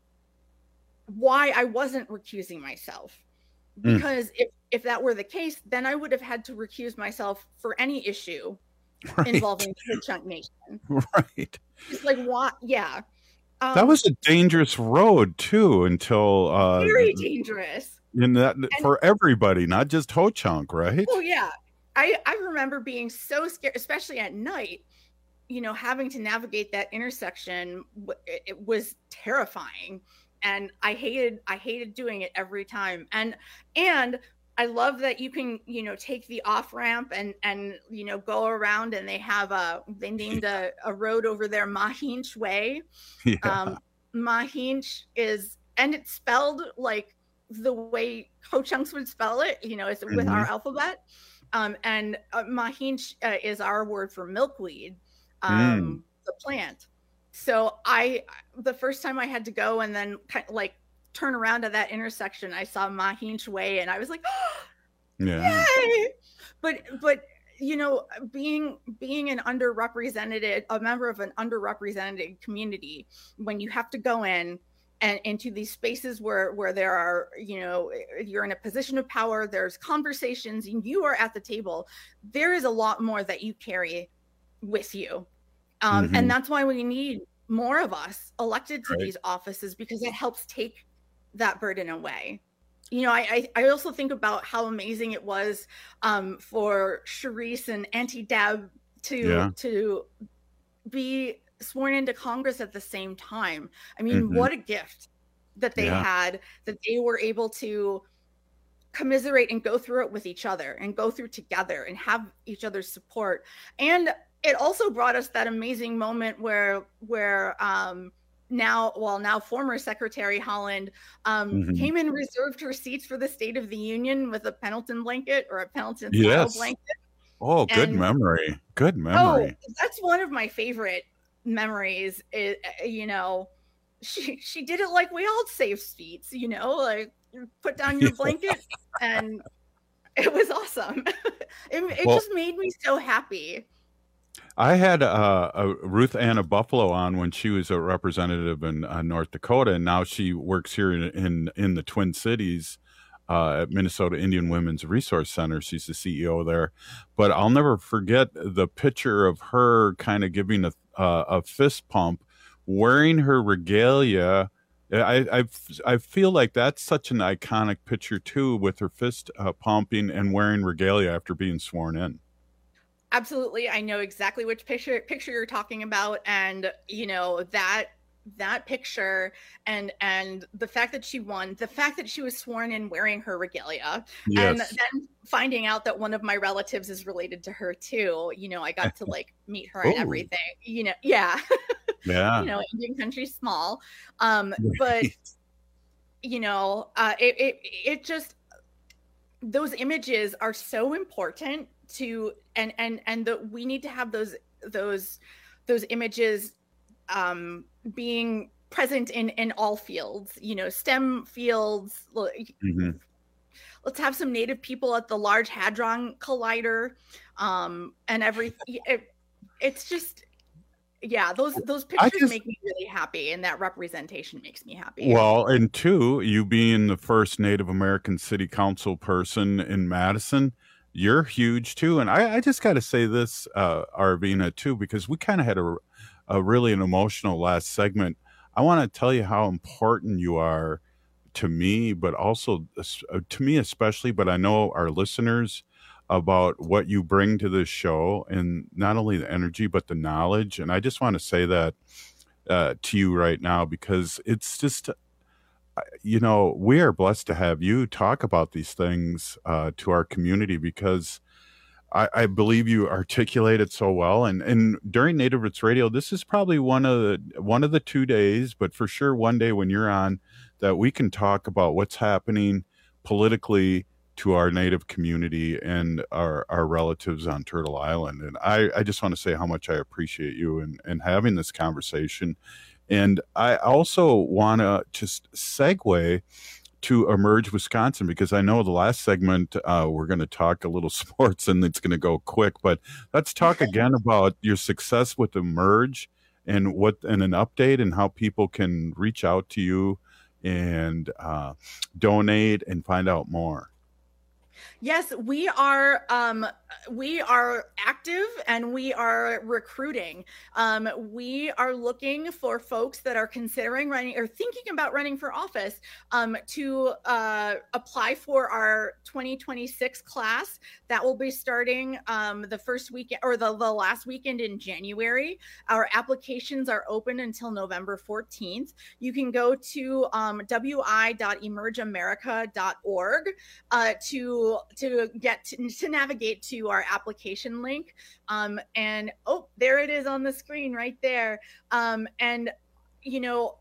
why I wasn't recusing myself. Mm. Because if, if that were the case, then I would have had to recuse myself for any issue Right. involving the Ho-Chunk Nation. Right. It's like, what? Yeah. Um, That was a dangerous road too until uh very dangerous. in that for everybody, not just Ho-Chunk, right? Oh yeah. I, I remember being so scared, especially at night, you know, having to navigate that intersection. w- It, it was terrifying. And I hated, I hated doing it every time. And, and I love that you can, you know, take the off ramp and, and, you know, go around, and they have a, they named a, a road over there, Mahinch Way. Yeah. Um, Mahinch is, and it's spelled like the way Ho-Chunks would spell it, you know, it's with our Mhm. alphabet. Um, and uh, Mahinch uh, is our word for milkweed, Mm. um, the plant. So I, the first time I had to go and then kind of like turn around at that intersection, I saw Mahinch Way, and I was like, Yeah. yay! But, but, you know, being, being an underrepresented, a member of an underrepresented community, when you have to go in and into these spaces where, where there are, you know, you're in a position of power, there's conversations, and you are at the table, there is a lot more that you carry with you. Um, Mhm. And that's why we need more of us elected to Right. these offices, because it helps take that burden away. You know, I, I, I also think about how amazing it was um, for Sharice and Auntie Deb to Yeah. to be sworn into Congress at the same time. I mean, Mhm. what a gift that they Yeah. had, that they were able to commiserate and go through it with each other and go through together and have each other's support. And it also brought us that amazing moment where where um now well now former Secretary Holland um Mhm. came and reserved her seats for the State of the Union with a Pendleton blanket or a Pendleton style Yes. blanket. Oh, good And- memory. Good Oh, memory. that's one of my favorite memories. Is, you know, she she did it like we all save seats, you know, like you put down your Yeah. blanket, and it was awesome. it it Well- just made me so happy. I had uh, a Ruth Anna Buffalo on when she was a representative in uh, North Dakota, and now she works here in in, in the Twin Cities uh, at Minnesota Indian Women's Resource Center. She's the C E O there. But I'll never forget the picture of her kind of giving a uh, a fist pump, wearing her regalia. I, I I feel like that's such an iconic picture too, with her fist uh, pumping and wearing regalia after being sworn in. Absolutely, I know exactly which picture picture you're talking about, and you know that that picture, and and the fact that she won, the fact that she was sworn in wearing her regalia, and Yes. then finding out that one of my relatives is related to her too. You know, I got to like meet her and Oh. everything. You know, yeah, Yeah. you know, Indian country's small, um, but you know, uh, it it it just those images are so important to and and and that we need to have those those those images um being present in in all fields, you know, STEM fields. Like, Mhm. let's have some Native people at the Large Hadron Collider, um and every it, it's just yeah, those those I pictures just- make me really happy, and that representation makes me happy. Well, and two, you being the first Native American city council person in Madison, you're huge too. And I, I just got to say this, uh, Arvina, too, because we kind of had a, a really an emotional last segment. I want to tell you how important you are to me, but also es- uh, to me especially, but I know our listeners, about what you bring to this show, and not only the energy, but the knowledge. And I just want to say that uh, to you right now, because it's just, you know, we are blessed to have you talk about these things uh, to our community, because I, I believe you articulate it so well. And and during Native Roots Radio, this is probably one of the one of the two days, but for sure one day when you're on, that we can talk about what's happening politically to our Native community and our, our relatives on Turtle Island. And I, I just want to say how much I appreciate you and, and having this conversation. And I also want to just segue to Emerge Wisconsin, because I know the last segment uh, we're going to talk a little sports and it's going to go quick, but let's talk again about your success with Emerge and what and an update and how people can reach out to you and uh, donate and find out more. Yes, we are um, we are active and we are recruiting. Um, we are looking for folks that are considering running or thinking about running for office um, to uh, apply for our twenty twenty-six class that will be starting um, the first weekend or the, the last weekend in January. Our applications are open until November fourteenth. You can go to um, w i dot emerge america dot org uh, to to get to, to navigate to our application link. Um, and oh, there it is on the screen right there. Um, and, you know,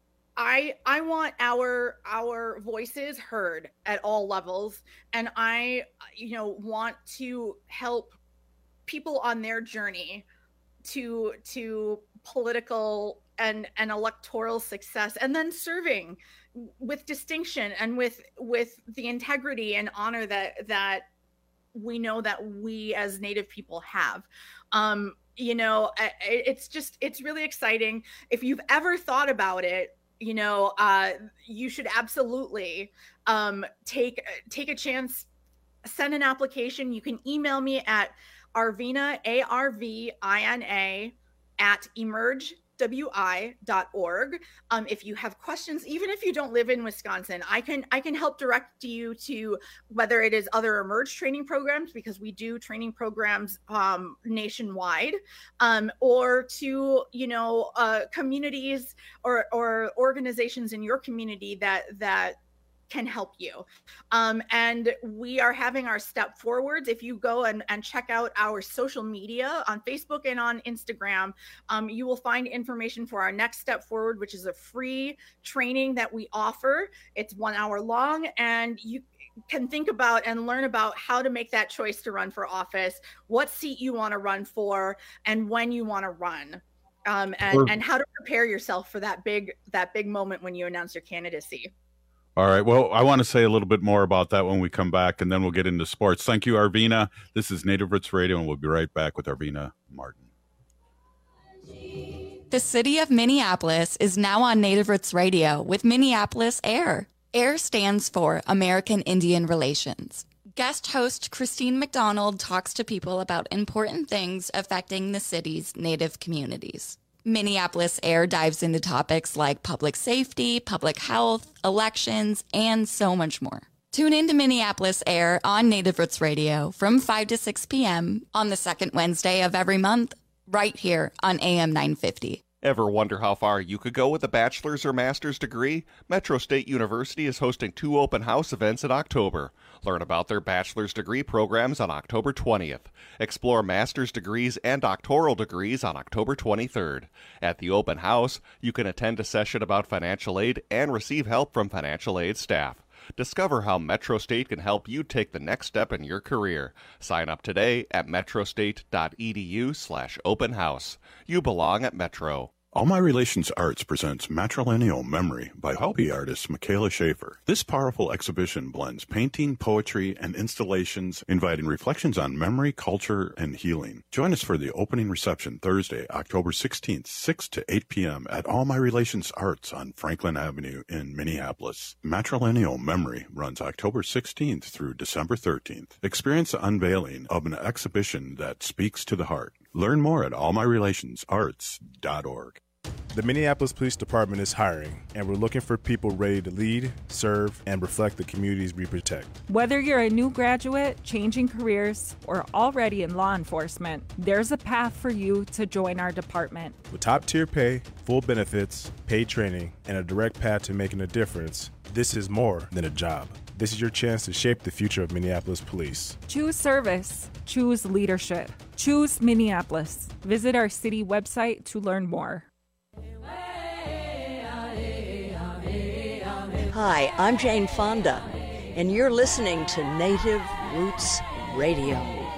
I I want our our voices heard at all levels. And I, you know, want to help people on their journey to to political and, and electoral success, and then serving with distinction and with with the integrity and honor that that we know that we as Native people have. Um, you know, it's just it's really exciting. If you've ever thought about it, you know, uh, you should absolutely um, take take a chance, send an application. You can email me at Arvina, A R V I N A, at emerge w i dot org. Um, if you have questions, even if you don't live in Wisconsin, I can I can help direct you to whether it is other Emerge training programs, because we do training programs um, nationwide, um, or to, you know, uh, communities or, or organizations in your community that that can help you. Um, and we are having our step forwards. If you go and, and check out our social media on Facebook and on Instagram, um, you will find information for our next step forward, which is a free training that we offer. It's one hour long, and you can think about and learn about how to make that choice to run for office, what seat you want to run for, and when you want to run. Um, and, and how to prepare yourself for that big that big moment when you announce your candidacy. All right. Well, I want to say a little bit more about that when we come back, and then we'll get into sports. Thank you, Arvina. This is Native Roots Radio, and we'll be right back with Arvina Martin. The city of Minneapolis is now on Native Roots Radio with Minneapolis Air. AIR stands for American Indian Relations. Guest host Christine McDonald talks to people about important things affecting the city's Native communities. Minneapolis Air dives into topics like public safety, public health, elections, and so much more. Tune in to Minneapolis Air on Native Roots Radio from five to six p.m. on the second Wednesday of every month, right here on A M nine fifty. Ever wonder how far you could go with a bachelor's or master's degree? Metro State University is hosting two open house events in October. Learn about their bachelor's degree programs on October twentieth. Explore master's degrees and doctoral degrees on October twenty-third. At the open house, you can attend a session about financial aid and receive help from financial aid staff. Discover how Metro State can help you take the next step in your career. Sign up today at metrostate.edu slash open house. You belong at Metro. All My Relations Arts presents Matrilineal Memory by Hopi artist Michaela Schaefer. This powerful exhibition blends painting, poetry, and installations, inviting reflections on memory, culture, and healing. Join us for the opening reception Thursday, October sixteenth, six to eight p.m. at All My Relations Arts on Franklin Avenue in Minneapolis. Matrilineal Memory runs October sixteenth through December thirteenth. Experience the unveiling of an exhibition that speaks to the heart. Learn more at all my relations arts dot org. The Minneapolis Police Department is hiring, and we're looking for people ready to lead, serve, and reflect the communities we protect. Whether you're a new graduate, changing careers, or already in law enforcement, there's a path for you to join our department. With top-tier pay, full benefits, paid training, and a direct path to making a difference, this is more than a job. This is your chance to shape the future of Minneapolis Police. Choose service. Choose leadership. Choose Minneapolis. Visit our city website to learn more. Hi, I'm Jane Fonda, and you're listening to Native Roots Radio.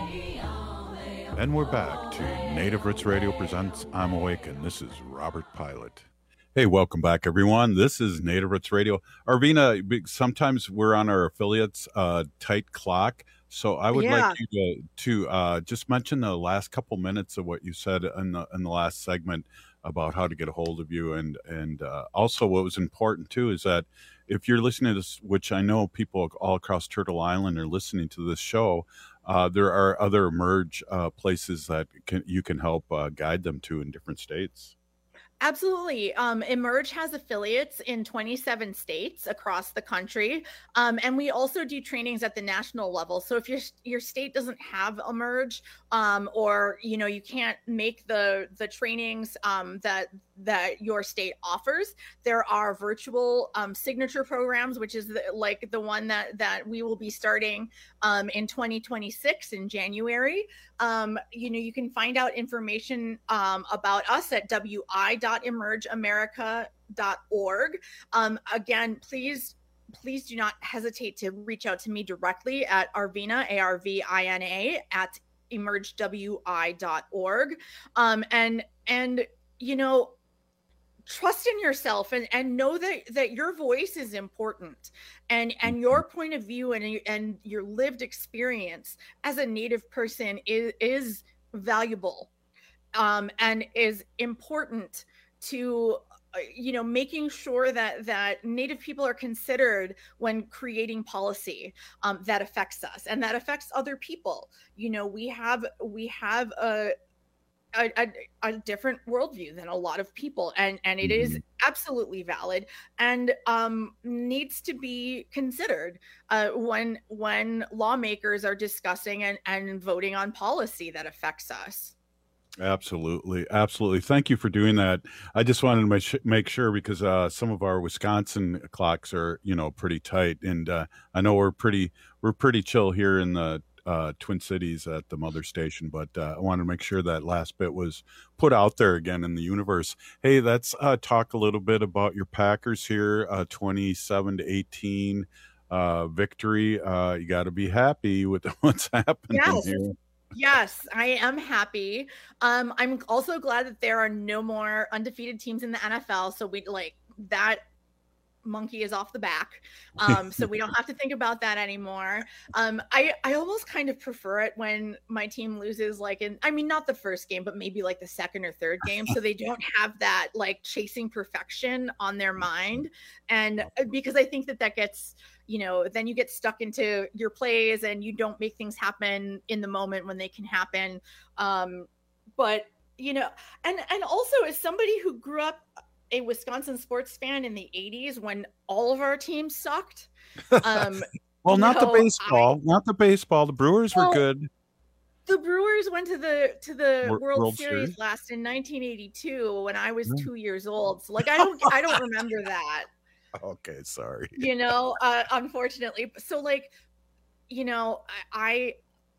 And we're back to Native Roots Radio presents I'm Awake, and this is Robert Pilot. Hey, welcome back, everyone. This is Native Roots Radio. Arvina, sometimes we're on our affiliates' uh, tight clock, so I would Yeah. like you to, to uh, just mention the last couple minutes of what you said in the, in the last segment about how to get a hold of you. And, and uh, also what was important, too, is that if you're listening to this, which I know people all across Turtle Island are listening to this show, uh, there are other Emerge uh, places that can, you can help uh, guide them to in different states. Absolutely. Um, Emerge has affiliates in twenty-seven states across the country. Um, and we also do trainings at the national level. So if your your state doesn't have Emerge, um, or, you know, you can't make the the trainings um, that that your state offers, there are virtual um, signature programs, which is the, like the one that that we will be starting um, in twenty twenty-six in January. Um, you know, you can find out information um, about us at w i dot emerge america dot org. Um, again, please, please do not hesitate to reach out to me directly at Arvina, A R V I N A, at emerge w i dot org. Um, and, and, you know, trust in yourself and, and know that, that your voice is important, and, and your point of view and, and your lived experience as a Native person is, is valuable, um, and is important to, uh, you know, making sure that, that Native people are considered when creating policy um, that affects us and that affects other people. You know, we have, we have a, A, a, a different worldview than a lot of people, and and it is absolutely valid and um, needs to be considered uh, when when lawmakers are discussing and, and voting on policy that affects us. Absolutely. Absolutely. Thank you for doing that. I just wanted to make, make sure because uh, some of our Wisconsin clocks are, you know, pretty tight. And uh, I know we're pretty, we're pretty chill here in the uh, Twin Cities at the mother station, but uh, I wanted to make sure that last bit was put out there again in the universe. Hey, let's uh, talk a little bit about your Packers here, uh, twenty-seven to eighteen uh, victory. Uh, you got to be happy with what's happening Yes. here. Yes, I am happy. Um, I'm also glad that there are no more undefeated teams in the N F L. So we like that monkey is off the back. Um, so we don't have to think about that anymore. Um, I, I almost kind of prefer it when my team loses, like in, I mean, not the first game, but maybe like the second or third game. So they don't have that like chasing perfection on their mind. And because I think that that gets, you know, then you get stuck into your plays and you don't make things happen in the moment when they can happen. Um, but, you know, and, and also as somebody who grew up a Wisconsin sports fan in the eighties when all of our teams sucked. Um, well, not know, the baseball, I, not the baseball. The Brewers well, were good. The Brewers went to the to the World, World, World Series, Series last in nineteen eighty-two when I was yeah. two years old. So like I don't I don't remember that. Okay, sorry. You know, uh, unfortunately. So like, you know, I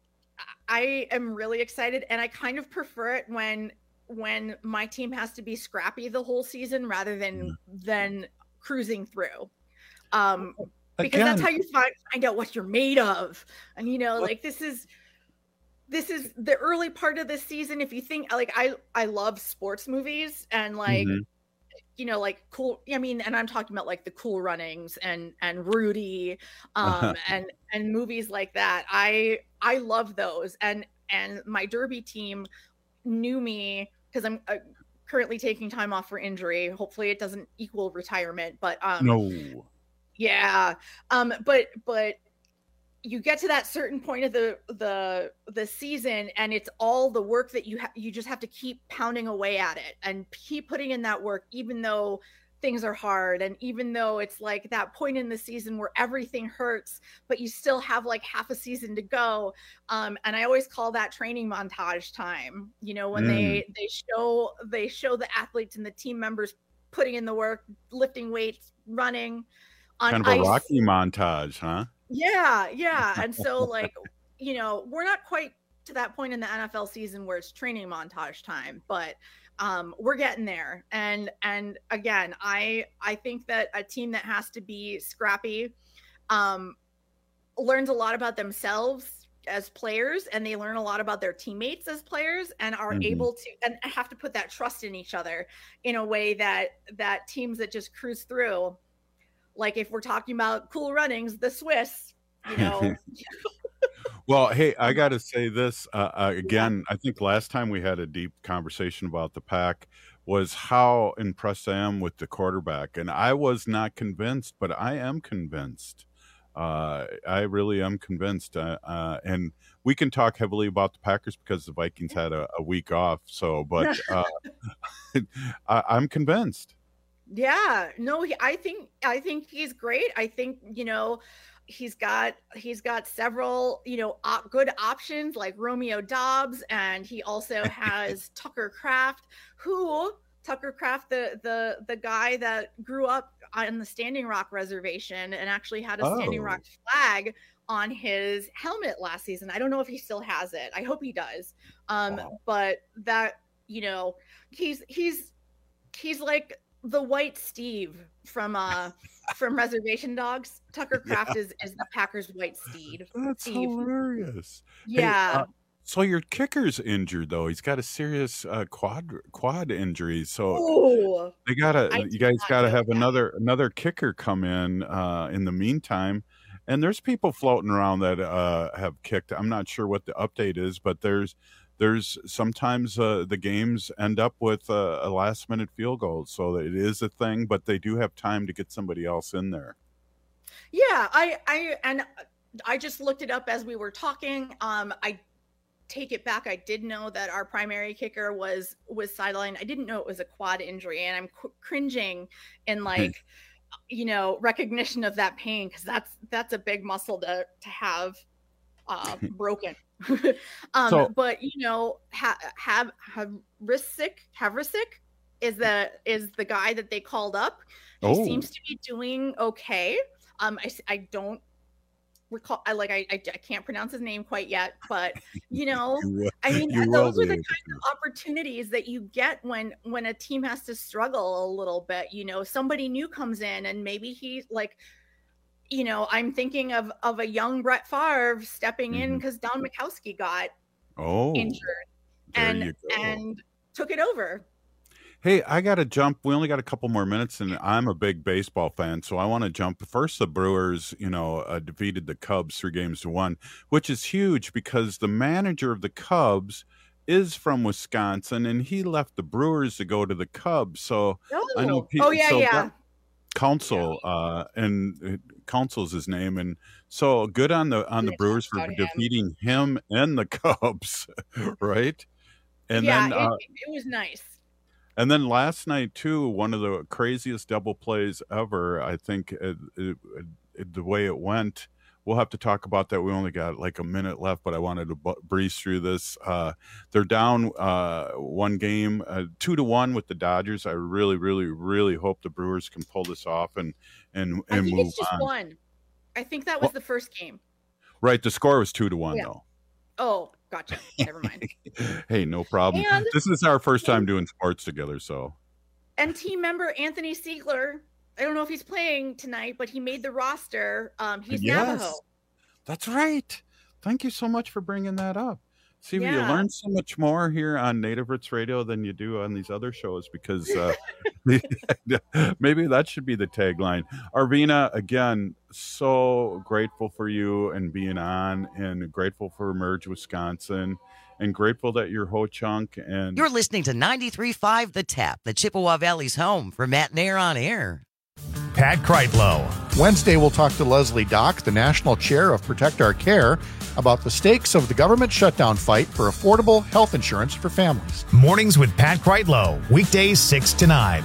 I am really excited, and I kind of prefer it when. when my team has to be scrappy the whole season rather than yeah. than cruising through, um because Again, that's how you find find out what you're made of. And you know, like this is this is the early part of the season. If you think like I I love sports movies and like mm-hmm. you know, like cool I mean and I'm talking about like the Cool Runnings and and Rudy um and and movies like that. I I love those, and and my derby team knew me because I'm uh, currently taking time off for injury. Hopefully it doesn't equal retirement, but um, no, yeah. Um, but, but you get to that certain point of the, the, the season, and it's all the work that you have, you just have to keep pounding away at it and keep putting in that work, even though things are hard. And even though it's like that point in the season where everything hurts, but you still have like half a season to go. Um, and I always call that training montage time, you know, when mm. they, they show, they show the athletes and the team members putting in the work, lifting weights, running on kind of ice. A Rocky montage, huh? Yeah. Yeah. And so like, you know, we're not quite to that point in the N F L season where it's training montage time, but um, we're getting there. And, and again, I, I think that a team that has to be scrappy, um, learns a lot about themselves as players, and they learn a lot about their teammates as players, and are mm-hmm. able to and have to put that trust in each other in a way that that teams that just cruise through, like if we're talking about Cool Runnings, the Swiss, you know. Well, hey, I got to say this uh, uh, again. I think last time we had a deep conversation about the Pack was how impressed I am with the quarterback, and I was not convinced, but I am convinced. Uh, I really am convinced, uh, uh, and we can talk heavily about the Packers because the Vikings had a, a week off. So, but uh, I, I'm convinced. Yeah, no, he, I think I think he's great. I think you know he's got he's got several you know op- good options like Romeo Doubs, and he also has Tucker Kraft, who. Tucker Kraft, the the the guy that grew up on the Standing Rock Reservation and actually had a oh. Standing Rock flag on his helmet last season. I don't know if he still has it. I hope he does. Um, wow. But that, you know, he's he's he's like the white Steve from uh from Reservation Dogs. Tucker Kraft yeah. is is the Packers' white steed. That's Steve. hilarious. Yeah. Hey, uh, So your kicker's injured though. He's got a serious uh, quad quad injury. So Ooh, they gotta, I you guys gotta have that. another another kicker come in uh, in the meantime. And there's people floating around that uh, have kicked. I'm not sure what the update is, but there's there's sometimes uh, the games end up with a, a last minute field goal. So it is a thing, but they do have time to get somebody else in there. Yeah, I I and I just looked it up as we were talking. Um, I. Take it back. I did know that our primary kicker was was sidelined. I didn't know it was a quad injury, and I'm qu- cringing in like, you know, recognition of that pain because that's that's a big muscle to to have uh, broken. um, so, but you know, ha- have have Havrisic Havrisic is the is the guy that they called up. He oh. seems to be doing okay. Um, I I don't. Recall, I like I, I I can't pronounce his name quite yet, but you know, you, I mean, those are the kind of opportunities that you get when when a team has to struggle a little bit. You know, somebody new comes in, and maybe he's like, you know, I'm thinking of of a young Brett Favre stepping mm-hmm. in because Don Majkowski got oh injured and and took it over. Hey, I got to jump. We only got a couple more minutes, and I'm a big baseball fan, so I want to jump. First, the Brewers, you know, uh, defeated the Cubs three games to one, which is huge because the manager of the Cubs is from Wisconsin, and he left the Brewers to go to the Cubs. So oh, I know people. Oh yeah, so yeah. Council, uh, and Council's his name, and so good on the on the Brewers for defeating him and the Cubs, right? And yeah, then uh, it, it was nice. And then last night, too, one of the craziest double plays ever, I think, it, it, it, the way it went, we'll have to talk about that. We only got like a minute left, but I wanted to b- breeze through this. Uh, they're down uh, one game, uh, two to one with the Dodgers. I really, really, really hope the Brewers can pull this off and, and, and I think move it's just on. one. I think that was well, the first game. Right. The score was two to one, yeah. though. Oh, gotcha. Never mind. Hey, no problem. And this is our first time doing sports together, so. And team member Anthony Siegler, I don't know if he's playing tonight, but he made the roster. Um, he's yes, Navajo. That's right. Thank you so much for bringing that up. See, yeah. you learn so much more here on Native Roots Radio than you do on these other shows because uh, maybe that should be the tagline. Arvina, again, so grateful for you and being on, and grateful for Merge Wisconsin, and grateful that you're Ho Chunk. And you're listening to ninety-three point five The Tap, the Chippewa Valley's home for Matt Nair on Air. Pat Kreitlow. Wednesday, we'll talk to Leslie Dock, the National Chair of Protect Our Care, about the stakes of the government shutdown fight for affordable health insurance for families. Mornings with Pat Kreitlow, weekdays six to nine.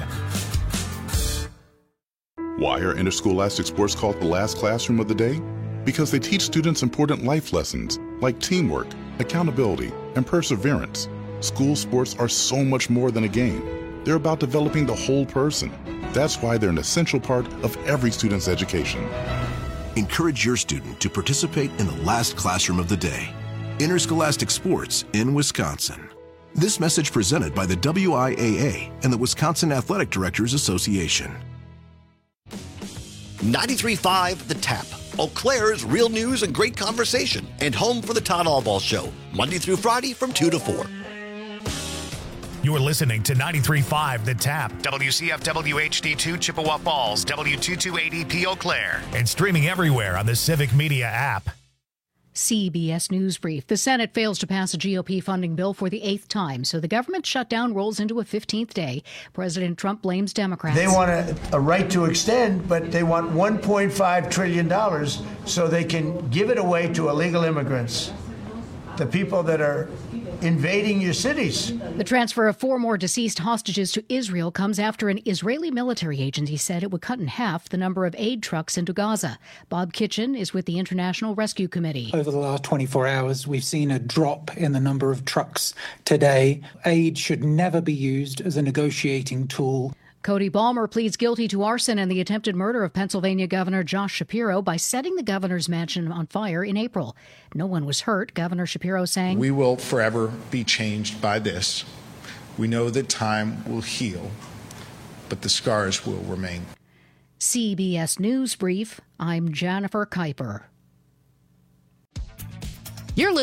Why are interscholastic sports called the last classroom of the day? Because they teach students important life lessons like teamwork, accountability, and perseverance. School sports are so much more than a game. They're about developing the whole person. That's why they're an essential part of every student's education. Encourage your student to participate in the last classroom of the day. Interscholastic sports in Wisconsin. This message presented by the W I A A and the Wisconsin Athletic Directors Association. ninety-three point five The Tap. Eau Claire's real news and great conversation, and home for the Todd Allball Show, Monday through Friday from two to four. You're listening to ninety-three point five The Tap, W C F W H D two Chippewa Falls, W two two eight E P Eau Claire, and streaming everywhere on the Civic Media app. C B S News Brief. The Senate fails to pass a G O P funding bill for the eighth time, so the government shutdown rolls into a fifteenth day. President Trump blames Democrats. They want a, a right to extend, but they want one point five trillion dollars so they can give it away to illegal immigrants, the people that are invading your cities. The transfer of four more deceased hostages to Israel comes after an Israeli military agency said it would cut in half the number of aid trucks into Gaza. Bob Kitchen is with the International Rescue Committee. Over the last twenty-four hours, we've seen a drop in the number of trucks today. Aid should never be used as a negotiating tool. Cody Balmer pleads guilty to arson and the attempted murder of Pennsylvania Governor Josh Shapiro by setting the governor's mansion on fire in April. No one was hurt, Governor Shapiro saying. We will forever be changed by this. We know that time will heal, but the scars will remain. C B S News Brief, I'm Jennifer Kuiper. You're listening